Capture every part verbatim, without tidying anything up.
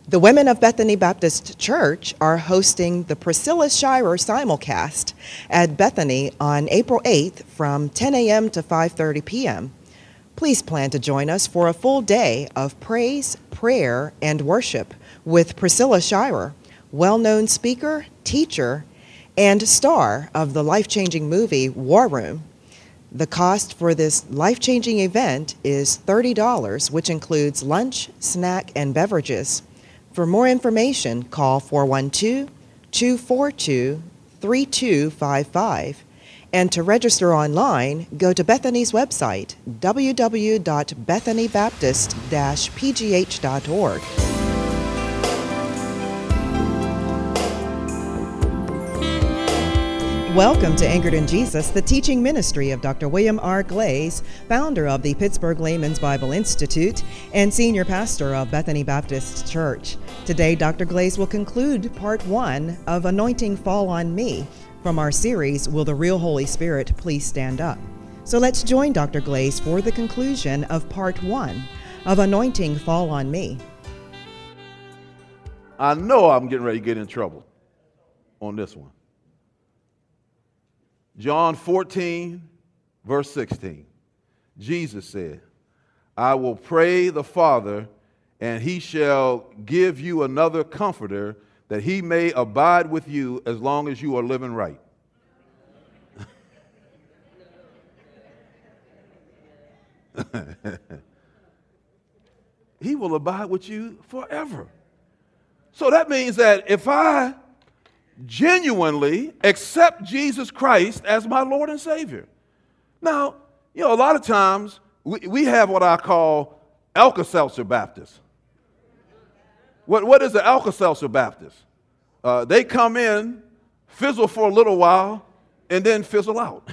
The Women of Bethany Baptist Church are hosting the Priscilla Shirer simulcast at Bethany on April eighth from ten a.m. to five thirty p.m. Please plan to join us for a full day of praise, prayer, and worship with Priscilla Shirer, well-known speaker, teacher, and star of the life-changing movie War Room. The cost for this life-changing event is thirty dollars, which includes lunch, snack, and beverages. For more information, call four one two, two four two, three two five five. And to register online, go to Bethany's website, w w w dot bethany baptist dash p g h dot org. Welcome to Anchored in Jesus, the teaching ministry of Doctor William R. Glaze, founder of the Pittsburgh Layman's Bible Institute and senior pastor of Bethany Baptist Church. Today, Doctor Glaze will conclude part one of Anointing Fall on Me from our series, Will the Real Holy Spirit Please Stand Up? So let's join Doctor Glaze for the conclusion of part one of Anointing Fall on Me. I know I'm getting ready to get in trouble on this one. John fourteen, verse sixteen. Jesus said, I will pray the Father, and he shall give you another comforter, that he may abide with you as long as you are living right. He will abide with you forever. So that means that if I genuinely accept Jesus Christ as my Lord and Savior. Now, you know, a lot of times we, we have what I call Alka-Seltzer Baptists. What, what is the Alka-Seltzer Baptist? Uh, they come in, fizzle for a little while, and then fizzle out.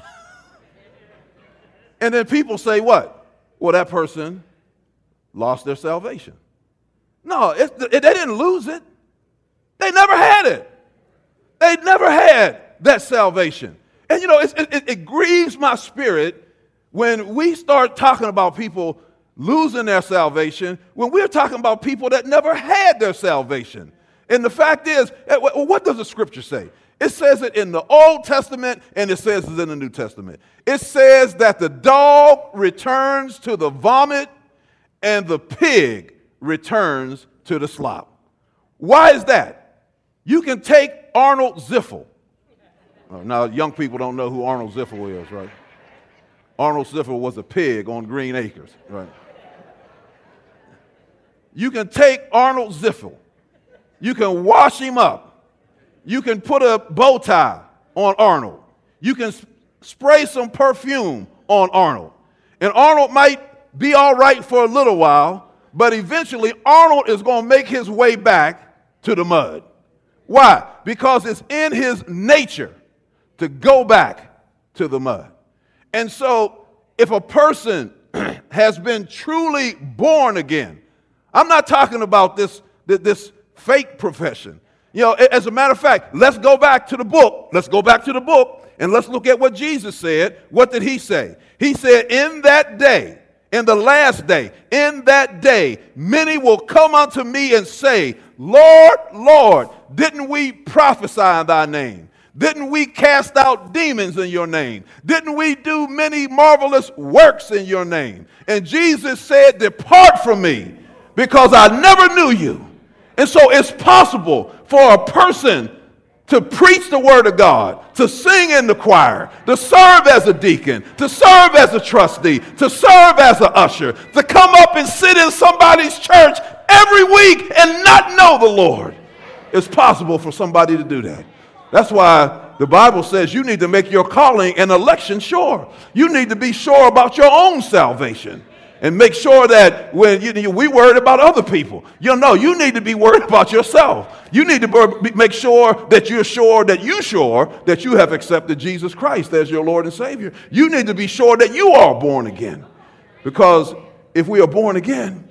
And then people say what? Well, that person lost their salvation. No, it, it, they didn't lose it. They never had it. They never had that salvation. And, you know, it, it, it grieves my spirit when we start talking about people losing their salvation, when we're talking about people that never had their salvation. And the fact is, what does the scripture say? It says it in the Old Testament, and it says it in the New Testament. It says that the dog returns to the vomit, and the pig returns to the slop. Why is that? You can take Arnold Ziffel. Oh, now, young people don't know who Arnold Ziffel is, right? Arnold Ziffel was a pig on Green Acres, right? You can take Arnold Ziffel. You can wash him up. You can put a bow tie on Arnold. You can sp- spray some perfume on Arnold. And Arnold might be all right for a little while, but eventually Arnold is going to make his way back to the mud. Why? Because it's in his nature to go back to the mud. And so if a person has been truly born again, I'm not talking about this, this fake profession. You know, as a matter of fact, let's go back to the book. Let's go back to the book and let's look at what Jesus said. What did he say? He said, in that day, in the last day, in that day, many will come unto me and say, Lord, Lord, didn't we prophesy in thy name? Didn't we cast out demons in your name? Didn't we do many marvelous works in your name? And Jesus said, depart from me, because I never knew you. And so it's possible for a person to preach the word of God, to sing in the choir, to serve as a deacon, to serve as a trustee, to serve as an usher, to come up and sit in somebody's church every week and not know the Lord. It's possible for somebody to do that. That's why the Bible says you need to make your calling and election sure. You need to be sure about your own salvation. And make sure that when you, we worried about other people, you know, you need to be worried about yourself. You need to make sure that you're sure that you're sure that you have accepted Jesus Christ as your Lord and Savior. You need to be sure that you are born again. Because if we are born again,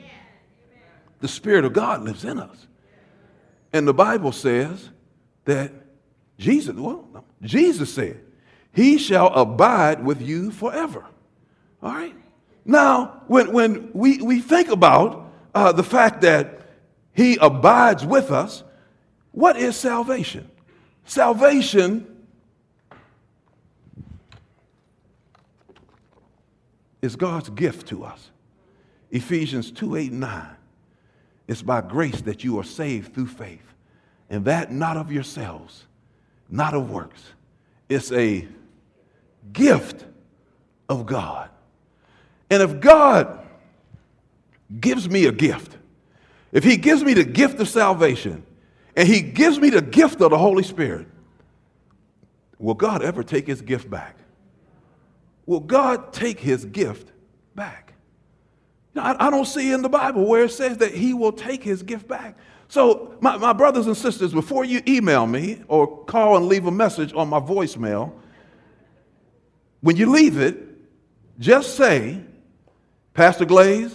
the Spirit of God lives in us. And the Bible says that Jesus, well, Jesus said, he shall abide with you forever. All right? Now, when, when we, we think about uh, the fact that He abides with us. What is salvation? Salvation is God's gift to us. Ephesians two, eight, and nine. It's by grace that you are saved through faith, and that not of yourselves, not of works. It's a gift of God. And if God gives me a gift, if he gives me the gift of salvation, and he gives me the gift of the Holy Spirit, will God ever take his gift back? Will God take his gift back? I, I don't see in the Bible where it says that he will take his gift back. So my, my brothers and sisters, before you email me or call and leave a message on my voicemail, when you leave it, just say, Pastor Glaze,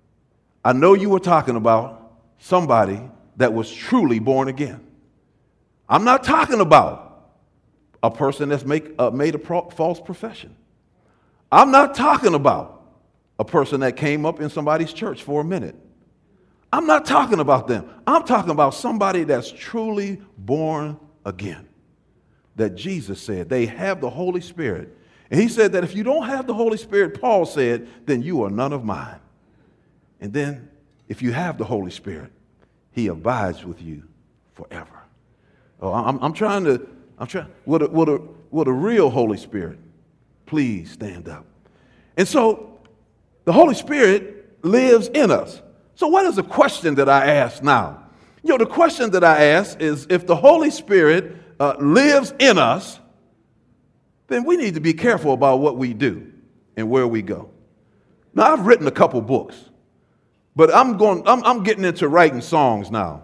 I know you were talking about somebody that was truly born again. I'm not talking about a person that's make, uh, made a pro- false profession. I'm not talking about a person that came up in somebody's church for a minute. I'm not talking about them. I'm talking about somebody that's truly born again. That Jesus said they have the Holy Spirit. And he said that if you don't have the Holy Spirit, Paul said, then you are none of mine. And then if you have the Holy Spirit, he abides with you forever. Oh, I'm, I'm trying to, I'm trying, with a, with, a, with a real Holy Spirit, please stand up. And so the Holy Spirit lives in us. So what is the question that I ask now? You know, the question that I ask is, if the Holy Spirit uh, lives in us, then we need to be careful about what we do and where we go. Now, I've written a couple books, but I'm going, I'm, I'm getting into writing songs now.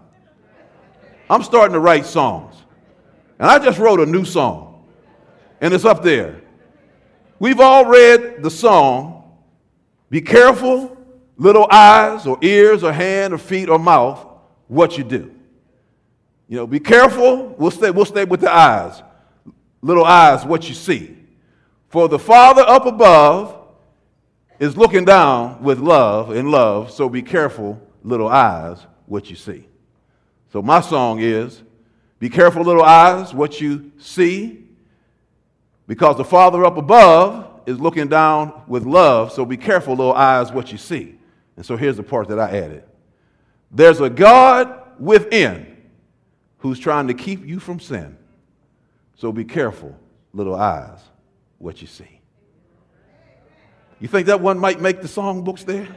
I'm starting to write songs. And I just wrote a new song, and it's up there. We've all read the song, be careful, little eyes or ears or hand or feet or mouth, what you do. You know, be careful, we'll stay, we'll stay with the eyes. Little eyes, what you see. For the Father up above is looking down with love and love, so be careful, little eyes, what you see. So my song is, be careful, little eyes, what you see, because the Father up above is looking down with love, so be careful, little eyes, what you see. And so here's the part that I added. There's a God within who's trying to keep you from sin. So be careful, little eyes, what you see. You think that one might make the songbooks there?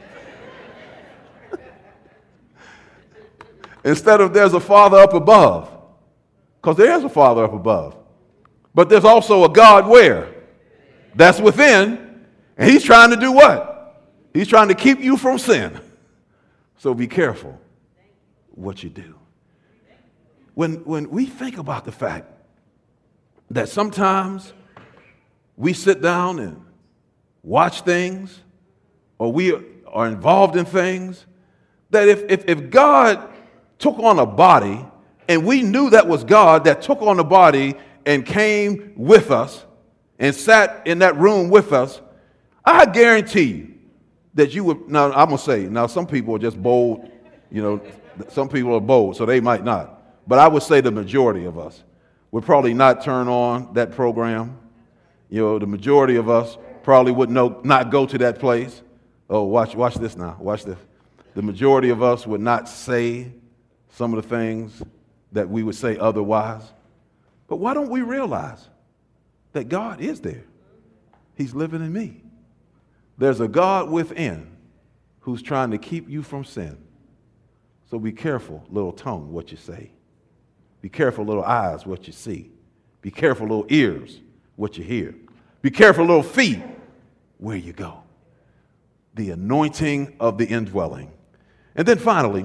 Instead of there's a Father up above, because there is a Father up above. But there's also a God where? That's within, and he's trying to do what? He's trying to keep you from sin. So be careful what you do. When, when we think about the fact that sometimes we sit down and watch things, or we are involved in things, that if, if, if God took on a body, and we knew that was God that took on a body and came with us and sat in that room with us, I guarantee you that you would, now I'm going to say, now some people are just bold, you know, some people are bold, so they might not. But I would say the majority of us would probably not turn on that program. You know, the majority of us probably would know, not go to that place. Oh, watch, watch this now, watch this. The majority of us would not say some of the things that we would say otherwise. But why don't we realize that God is there? He's living in me. There's a God within who's trying to keep you from sin. So be careful, little tongue, what you say. Be careful, little eyes, what you see. Be careful, little ears, what you hear. Be careful, little feet, where you go. The anointing of the indwelling. And then finally,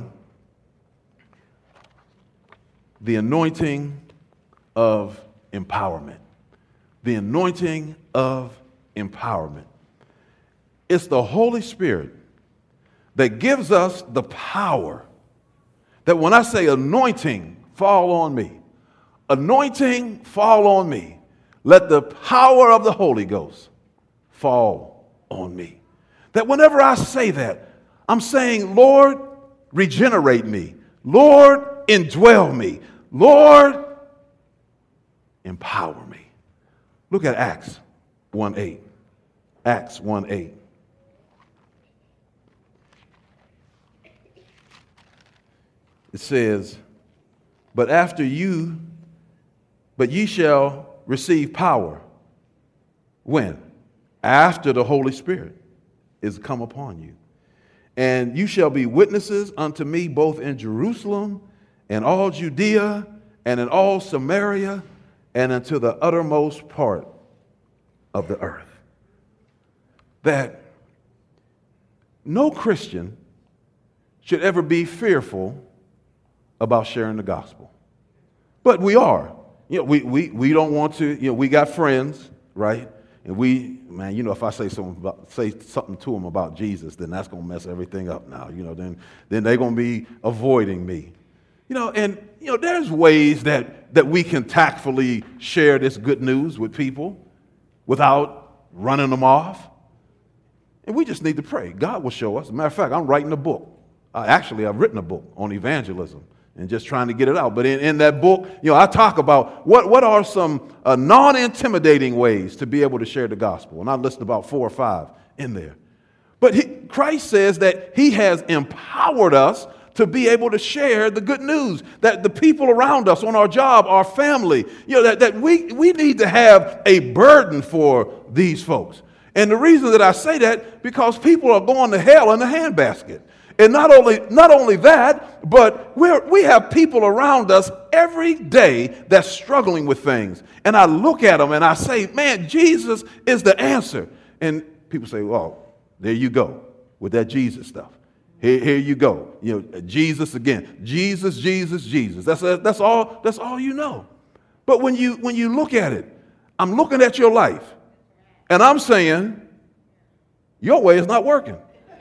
the anointing of empowerment. The anointing of empowerment. It's the Holy Spirit that gives us the power that when I say anointing, fall on me. Anointing, fall on me. Let the power of the Holy Ghost fall on me. That whenever I say that, I'm saying, Lord, regenerate me. Lord, indwell me. Lord, empower me. Look at Acts one eight. Acts one eight. It says, but after you, but ye shall receive power. When? After the Holy Spirit is come upon you. And you shall be witnesses unto me both in Jerusalem and all Judea and in all Samaria and unto the uttermost part of the earth. That no Christian should ever be fearful about sharing the gospel. But we are. You know, we, we, we don't want to, you know, we got friends, right? And we, man, you know, if I say something about, say something to them about Jesus, then that's going to mess everything up now. You know, then, then they're going to be avoiding me. You know, and, you know, there's ways that, that we can tactfully share this good news with people without running them off. And we just need to pray. God will show us. As a matter of fact, I'm writing a book. Uh, actually, I've written a book on evangelism and just trying to get it out. But in, in that book, you know, I talk about what, what are some uh, non-intimidating ways to be able to share the gospel. And I listed about four or five in there. But he, Christ says that he has empowered us to be able to share the good news, that the people around us on our job, our family, you know, that, that we, we need to have a burden for these folks. And the reason that I say that, because people are going to hell in a handbasket. And not only, not only that, but we're, we have people around us every day that's struggling with things. And I look at them and I say, man, Jesus is the answer. And people say, well, there you go with that Jesus stuff. Here, here you go. You know, Jesus again. Jesus, Jesus, Jesus. That's, that's, all, that's all you know. But when you, when you look at it, I'm looking at your life and I'm saying, your way is not working.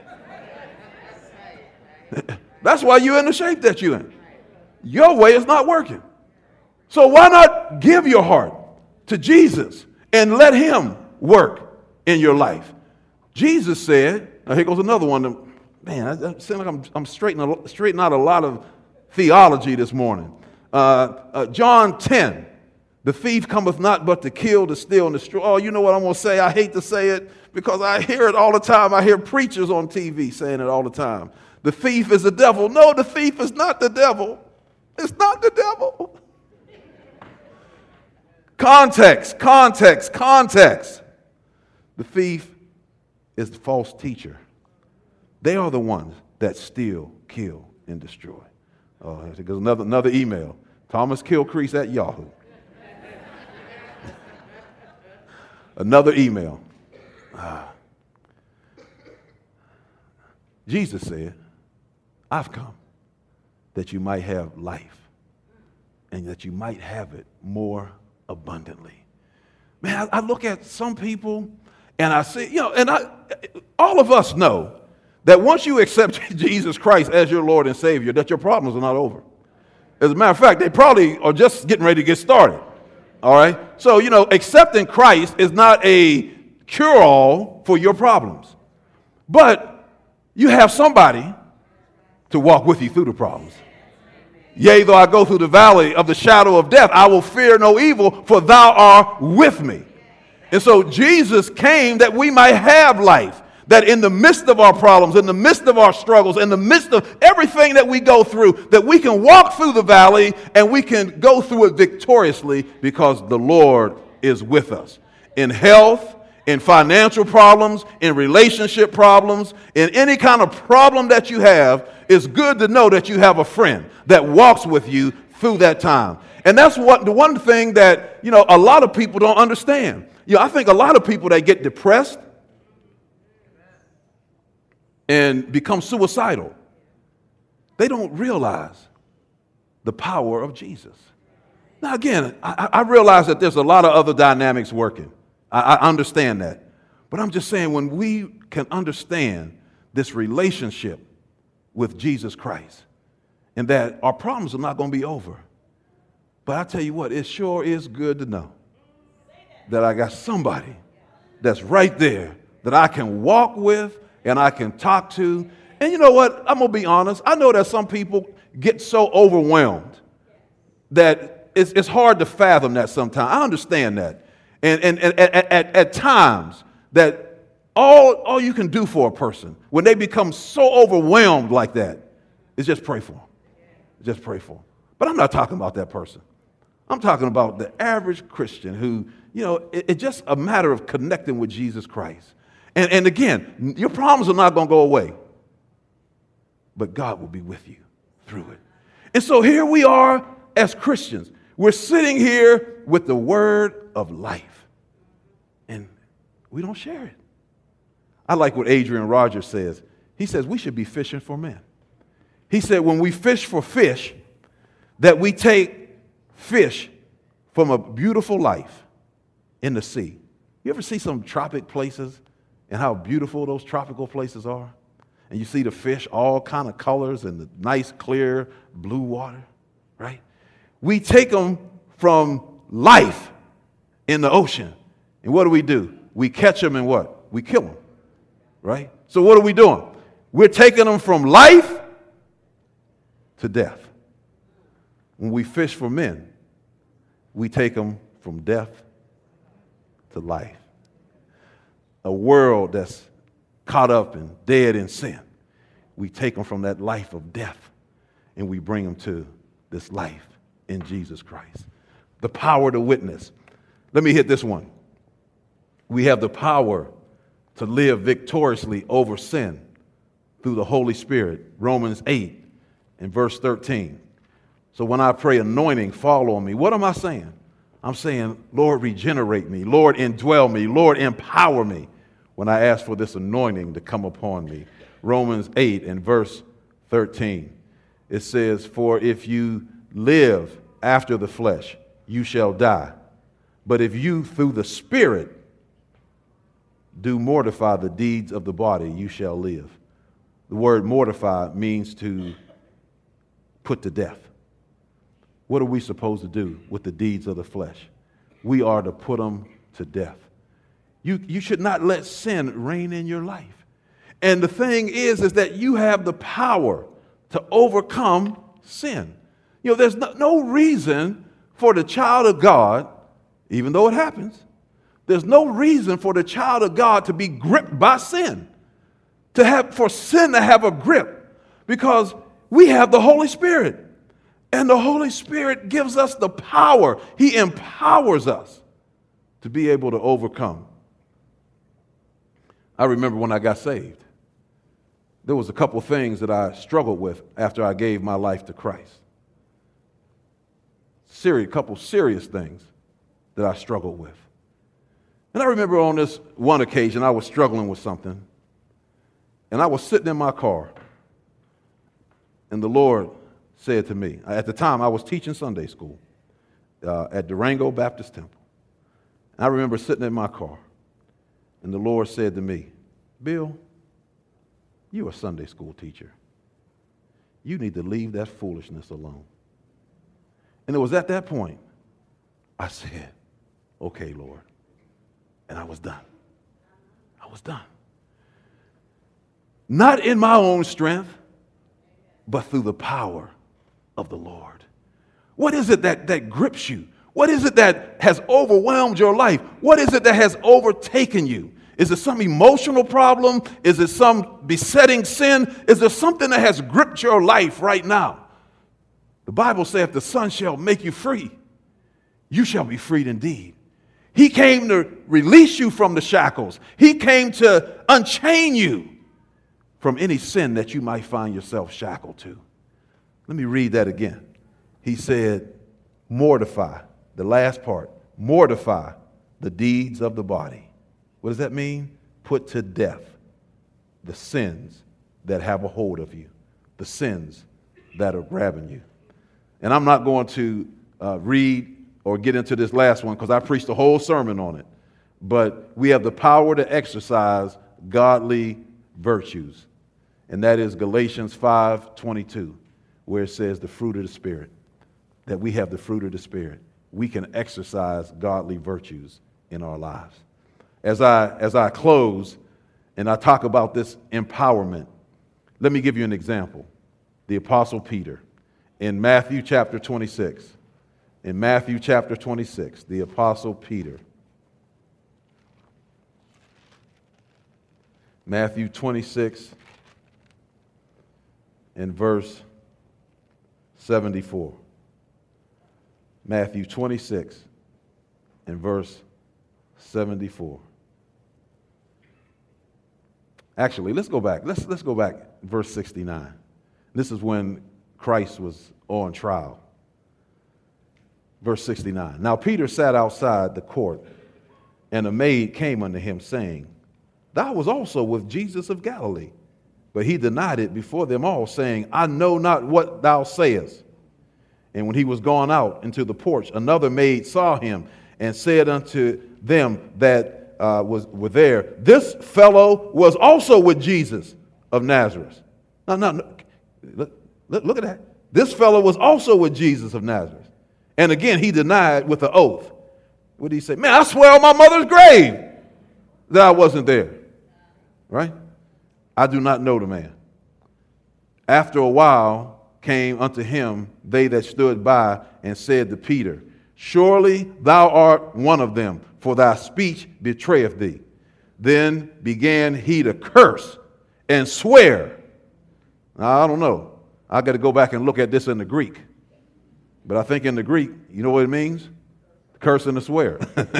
That's why you're in the shape that you're in. Your way is not working. So why not give your heart to Jesus and let him work in your life? Jesus said, now here goes another one. That, man, I, I seem like I'm, I'm straightening, straightening out a lot of theology this morning. Uh, uh, John ten, the thief cometh not but to kill, to steal, and destroy. Oh, you know what I'm going to say? I hate to say it because I hear it all the time. I hear preachers on T V saying it all the time. The thief is the devil. No, the thief is not the devil. It's not the devil. Context, context, context. The thief is the false teacher. They are the ones that steal, kill, and destroy. Oh, here goes another, another email. Thomas Kilcrease at Yahoo. Another email. Ah. Jesus said, I've come that you might have life and that you might have it more abundantly. Man, I, I look at some people and I see, you know, and I, all of us know that once you accept Jesus Christ as your Lord and Savior, that your problems are not over. As a matter of fact, they probably are just getting ready to get started. All right? So, you know, accepting Christ is not a cure-all for your problems. But you have somebody to walk with you through the problems. Yea, though I go through the valley of the shadow of death, I will fear no evil, for thou art with me. And so Jesus came that we might have life, that in the midst of our problems, in the midst of our struggles, in the midst of everything that we go through, that we can walk through the valley and we can go through it victoriously because the Lord is with us. In health, in financial problems, in relationship problems, in any kind of problem that you have, it's good to know that you have a friend that walks with you through that time. And that's what the one thing that, you know, a lot of people don't understand. You know, I think a lot of people that get depressed and become suicidal, they don't realize the power of Jesus. Now, again, I, I realize that there's a lot of other dynamics working. I, I understand that. But I'm just saying, when we can understand this relationship with Jesus Christ and that our problems are not going to be over. But I tell you what, it sure is good to know that I got somebody that's right there that I can walk with and I can talk to. And you know what? I'm going to be honest. I know that some people get so overwhelmed that it's, it's hard to fathom that sometimes. I understand that. And, and, and at, at, at times that all, all you can do for a person when they become so overwhelmed like that is just pray for them. Just pray for them. But I'm not talking about that person. I'm talking about the average Christian who, you know, it, it's just a matter of connecting with Jesus Christ. And, and again, your problems are not going to go away, but God will be with you through it. And so here we are as Christians. We're sitting here with the word of life, and we don't share it. I like what Adrian Rogers says. He says we should be fishing for men. He said when we fish for fish, that we take fish from a beautiful life in the sea. You ever see some tropic places and how beautiful those tropical places are? And you see the fish, all kind of colors and the nice, clear blue water, right? We take them from life in the ocean. And what do we do? We catch them and what? We kill them, right? So what are we doing? We're taking them from life to death. When we fish for men, we take them from death to life. A world that's caught up and dead in sin, we take them from that life of death and we bring them to this life in Jesus Christ. The power to witness. Let me hit this one. We have the power to live victoriously over sin through the Holy Spirit. Romans eight and verse thirteen. So when I pray anointing, fall on me, what am I saying? I'm saying, Lord, regenerate me. Lord, indwell me. Lord, empower me when I ask for this anointing to come upon me. Romans eight and verse thirteen. It says, for if you live after the flesh, you shall die. But if you through the Spirit do mortify the deeds of the body, you shall live. The word mortify means to put to death. What are we supposed to do with the deeds of the flesh? We are to put them to death. You, you should not let sin reign in your life. And the thing is, is that you have the power to overcome sin. You know, there's no, no reason for the child of God, even though it happens, there's no reason for the child of God to be gripped by sin, to have, for sin to have a grip, because we have the Holy Spirit. And the Holy Spirit gives us the power. He empowers us to be able to overcome. I remember when I got saved, there was a couple things that I struggled with after I gave my life to Christ. Serious, couple serious things that I struggled with. And I remember on this one occasion, I was struggling with something, and I was sitting in my car, and the Lord said to me, at the time I was teaching Sunday school uh, at Durango Baptist Temple. And I remember sitting in my car, and the Lord said to me, Bill, you're a Sunday school teacher. You need to leave that foolishness alone. And it was at that point I said, okay, Lord. And I was done. I was done. Not in my own strength, but through the power of the Lord. What is it that, that grips you? What is it that has overwhelmed your life? What is it that has overtaken you? Is it some emotional problem? Is it some besetting sin? Is there something that has gripped your life right now? The Bible says, if the Son shall make you free, you shall be freed indeed. He came to release you from the shackles. He came to unchain you from any sin that you might find yourself shackled to. Let me read that again. He said, mortify, the last part, mortify the deeds of the body. What does that mean? Put to death the sins that have a hold of you, the sins that are grabbing you. And I'm not going to uh, read or get into this last one because I preached a whole sermon on it. But we have the power to exercise godly virtues. And that is Galatians five twenty-two, where it says the fruit of the Spirit, that we have the fruit of the Spirit. We can exercise godly virtues in our lives. As I, as I close and I talk about this empowerment, let me give you an example. The Apostle Peter. in Matthew chapter twenty-six. In Matthew chapter twenty-six, the Apostle Peter. Matthew twenty-six and verse seventy-four. Matthew twenty-six and verse seventy-four. Actually, let's go back. Let's, let's go back, verse sixty-nine. This is when Christ was on trial. Verse sixty-nine. Now Peter sat outside the court, and a maid came unto him, saying, Thou was also with Jesus of Galilee. But he denied it before them all, saying, I know not what thou sayest. And when he was gone out into the porch, another maid saw him, and said unto them that uh, was were there, This fellow was also with Jesus of Nazareth. No, no, no. Look, look, look at that. This fellow was also with Jesus of Nazareth. And again, he denied with an oath. What did he say? Man, I swear on my mother's grave that I wasn't there. Right? I do not know the man. After a while came unto him they that stood by, and said to Peter, Surely thou art one of them, for thy speech betrayeth thee. Then began he to curse and swear. Now, I don't know. I got to go back and look at this in the Greek. But I think in the Greek, you know what it means? Curse and to swear.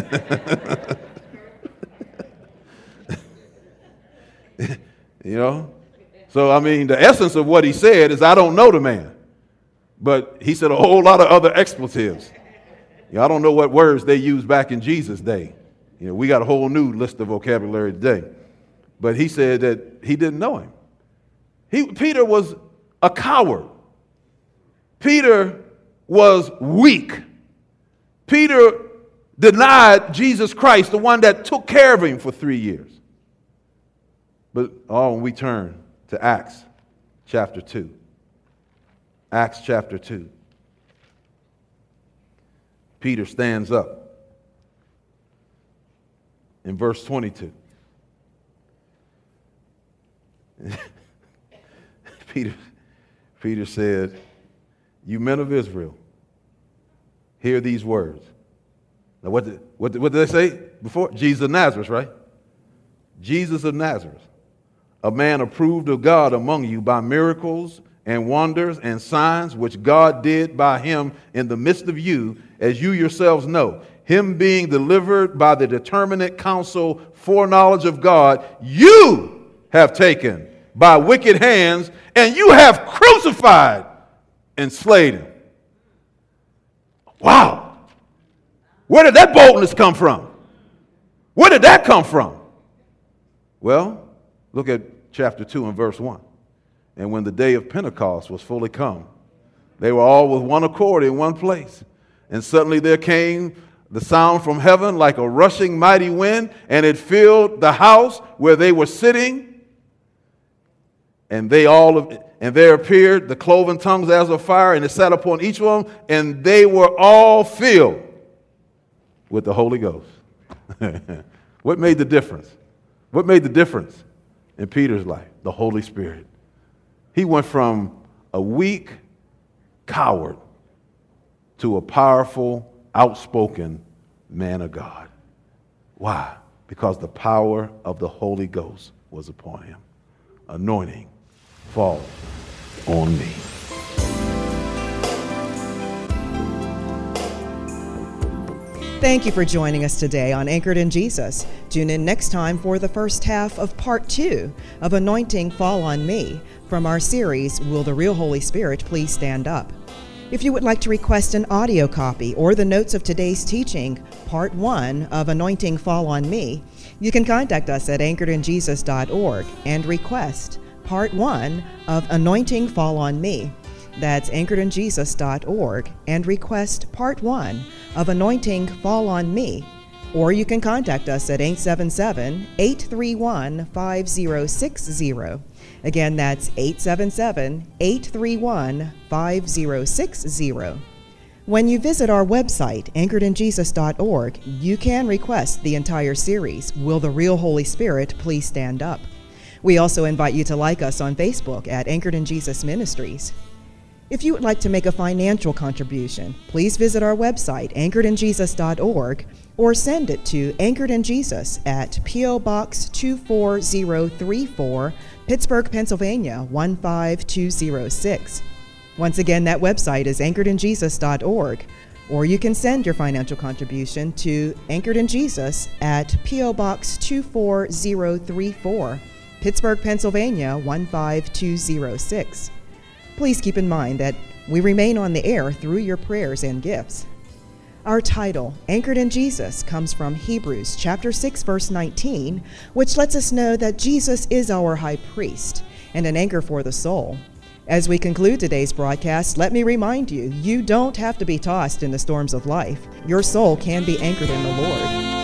You know? So, I mean, the essence of what he said is, I don't know the man. But he said a whole lot of other expletives. You know, I don't know what words they used back in Jesus' day. You know, we got a whole new list of vocabulary today. But he said that he didn't know him. He, Peter was a coward. Peter was weak. Peter denied Jesus Christ, the one that took care of him for three years. But oh, when we turn to Acts chapter two. Acts chapter two. Peter stands up in verse twenty-two. Peter, Peter said, You men of Israel, hear these words. Now, what did, what did, what did they say before? Jesus of Nazareth, right? Jesus of Nazareth, a man approved of God among you by miracles and wonders and signs which God did by him in the midst of you, as you yourselves know. Him being delivered by the determinate counsel, foreknowledge of God, you have taken by wicked hands, and you have crucified and slayed him. Wow. Where did that boldness come from? Where did that come from? Well, look at chapter two and verse one. And when the day of Pentecost was fully come, they were all with one accord in one place. And suddenly there came the sound from heaven like a rushing mighty wind, and it filled the house where they were sitting. And they all of, and there appeared the cloven tongues as of fire, and it sat upon each of them, and they were all filled with the Holy Ghost. What made the difference? What made the difference in Peter's life? The Holy Spirit. He went from a weak coward to a powerful, outspoken man of God. Why? Because the power of the Holy Ghost was upon him. Anointing fall on me. Thank you for joining us today on Anchored in Jesus. Tune in next time for the first half of part two of Anointing Fall on Me from our series, Will the Real Holy Spirit Please Stand Up? If you would like to request an audio copy or the notes of today's teaching, part one of Anointing Fall on Me, you can contact us at anchored in jesus dot org and request part one of Anointing Fall on Me. That's anchored in jesus dot org and request part one of Anointing Fall on Me. Or you can contact us at eight seven seven, eight three one, five zero six zero. Again, that's eight seven seven, eight three one, five zero six zero. When you visit our website, anchored in jesus dot org, you can request the entire series, Will the Real Holy Spirit Please Stand Up? We also invite you to like us on Facebook at Anchored in Jesus Ministries. If you would like to make a financial contribution, please visit our website, anchored in jesus dot org, or send it to Anchored in Jesus at P O. Box two four zero three four, Pittsburgh, Pennsylvania one five two zero six. Once again, that website is anchored in jesus dot org, or you can send your financial contribution to Anchored in Jesus at P O. Box two four zero three four, Pittsburgh, Pennsylvania one five two zero six. Please keep in mind that we remain on the air through your prayers and gifts. Our title, Anchored in Jesus, comes from Hebrews chapter six, verse nineteen, which lets us know that Jesus is our high priest and an anchor for the soul. As we conclude today's broadcast, let me remind you, you don't have to be tossed in the storms of life. Your soul can be anchored in the Lord.